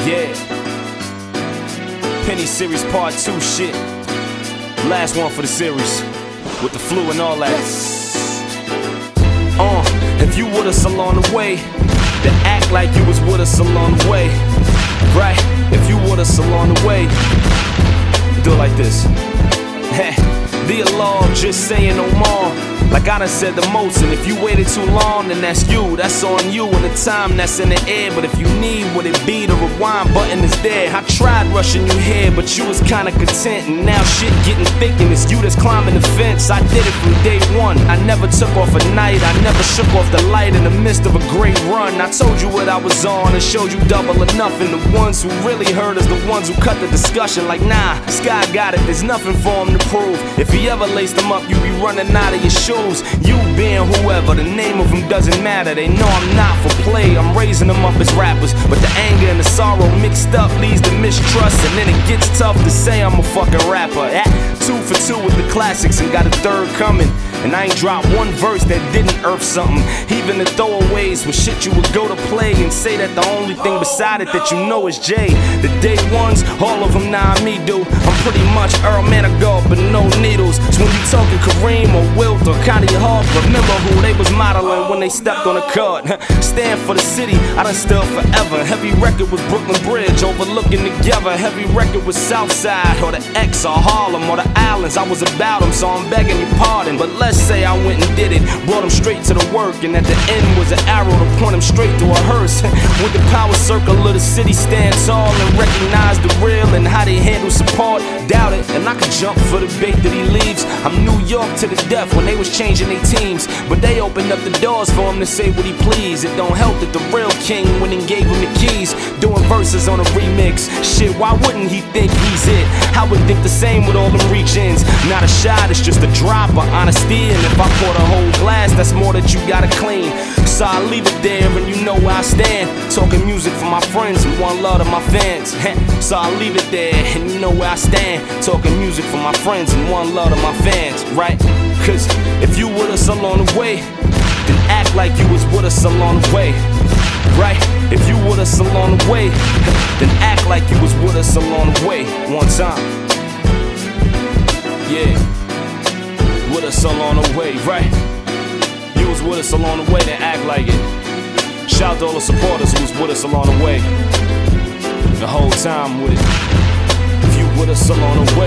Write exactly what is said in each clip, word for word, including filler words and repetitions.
Yeah. Penny series part two shit. Last one for the series. With the flu and all that. Uh, if you with us along the way, then act like you was with us along the way. Right? If you with us along the way, do it like this. Dear Lord, just saying no more. Like I done said the most, and if you waited too long, then that's you, that's on you, and the time that's in the air. But if you need what it be, the rewind button is there. I tried rushing you here, but you was kinda content, and now shit getting thick, and it's you that's climbing the fence. I did it from day one, I never took off a night, I never shook off the light in the midst of a great run. I told you what I was on, and showed you double or nothing. The ones who really heard is the ones who cut the discussion. Like nah, Sky got it, there's nothing for him to prove. If he ever laced them up, you be running out of your shoes. You being whoever, the name of them doesn't matter. They know I'm not for play, I'm raising them up as rappers. But the anger and the sorrow mixed up leads to mistrust, and then it gets tough to say I'm a fucking rapper. At two for two with the classics and got a third coming. And I ain't dropped one verse that didn't earth something. Even the throwaways with shit you would go to play and say that the only thing beside it that you know is Jay. The day ones, all of them now me do. I'm pretty much Earl Manigault, but no needles. So when you talking Kareem or Wilt or Connie Hawk, remember who they was modeling when they stepped on the card. Stand for the city, I done stood forever. Heavy record was Brooklyn Bridge, overlooking together. Heavy record was Southside or the X or Harlem or the Islands. I was about them, so I'm begging your pardon. But let's say I went and did it, brought them straight to the work, and at the end was an arrow to point them straight to a hearse. With the power circle of the city stand tall and recognize the real and how they handle support. Doubt it, and I could jump for the bait that he leaves. I'm New York to the death when they was changing their teams, but they opened up the doors for him to say what he pleased. It don't help that the real king went and gave him the keys, doing verses on a remix. Shit, why wouldn't he think he's it? I would think the same with all them reach-ins. Not a shot, it's just a drop of honesty. And if I pour the whole glass, that's more that you gotta clean. So I leave it there and you know where I stand. Talking music for my friends and one love to my fans. So I leave it there and you know where I stand. Talking music for my friends and one love to my fans, right? Cause if you with us along the way, then act like you was with us along the way, right? If you with us along the way, then act like you was with us along the way. One time, yeah. With us along the way, right? You was with us along the way, then act like it. Shout to all the supporters who was with us along the way, the whole time with it. If you with us along the way,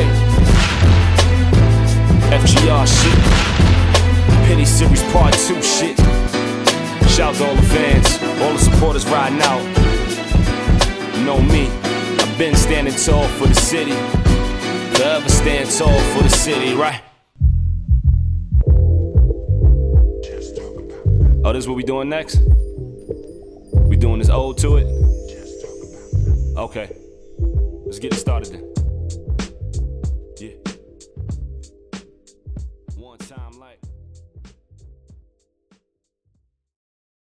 F G R shit, Penny series part two shit. Shout to all the fans, all the supporters riding out. You know me, I've been standing tall for the city, forever stand tall for the city, right? Oh, this is what we doing next? We doing this ode to it? Okay, let's get it started then.